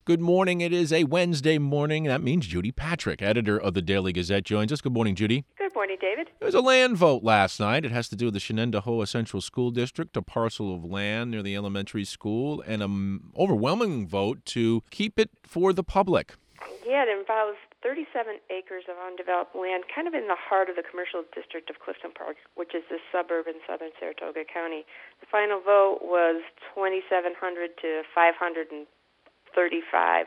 Good morning. It is a Wednesday morning. That means Judy Patrick, editor of the Daily Gazette, joins us. Good morning, Judy. Good morning, David. There was a land vote last night. It has to do with the Shenendehowa Central School District, a parcel of land near the elementary school, and an overwhelming vote to keep it for the public. Yeah, it involves 37 acres of undeveloped land, kind of in the heart of the commercial district of Clifton Park, which is the suburb in southern Saratoga County. The final vote was 2,700 to 535.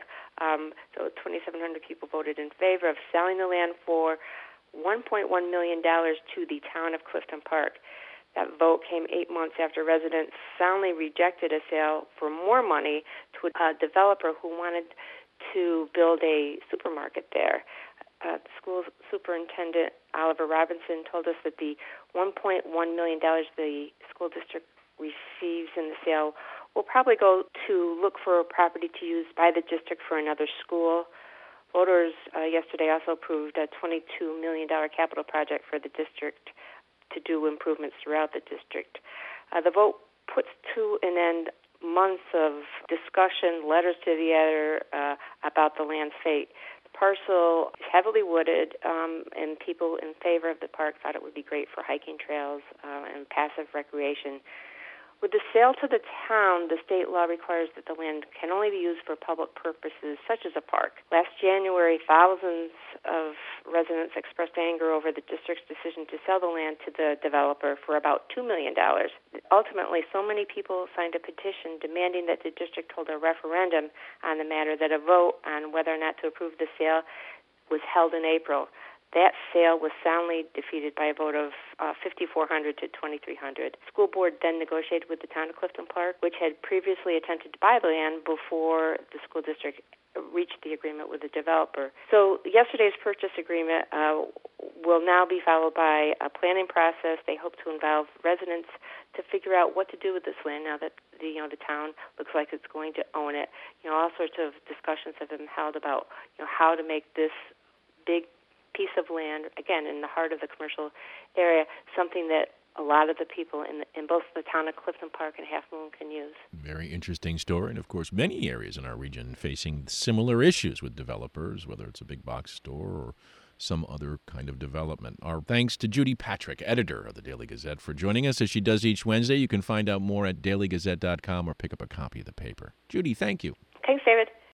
So 2,700 people voted in favor of selling the land for $1.1 million to the town of Clifton Park. That vote came 8 months after residents soundly rejected a sale for more money to a developer who wanted to build a supermarket there. The school superintendent, Oliver Robinson, told us that the $1.1 million the school district receives in the sale will probably go to look for a property to use by the district for another school. Voters yesterday also approved a $22 million capital project for the district to do improvements throughout the district. The vote puts to an end months of discussion, letters to the editor about the land's fate. The parcel is heavily wooded, and people in favor of the park thought it would be great for hiking trails and passive recreation. With the sale to the town, the state law requires that the land can only be used for public purposes, such as a park. Last January, thousands of residents expressed anger over the district's decision to sell the land to the developer for about $2 million. Ultimately, so many people signed a petition demanding that the district hold a referendum on the matter, that a vote on whether or not to approve the sale was held in April. That sale was soundly defeated by a vote of 5,400 to 2,300. The school board then negotiated with the town of Clifton Park, which had previously attempted to buy the land before the school district reached the agreement with the developer. So yesterday's purchase agreement will now be followed by a planning process. They hope to involve residents to figure out what to do with this land now that the town looks like it's going to own it. All sorts of discussions have been held about how to make this big piece of land, again, in the heart of the commercial area, something that a lot of the people in both the town of Clifton Park and Half Moon can use. Very interesting story. And, of course, many areas in our region facing similar issues with developers, whether it's a big box store or some other kind of development. Our thanks to Judy Patrick, editor of the Daily Gazette, for joining us as she does each Wednesday. You can find out more at dailygazette.com or pick up a copy of the paper. Judy, thank you. Thanks, David.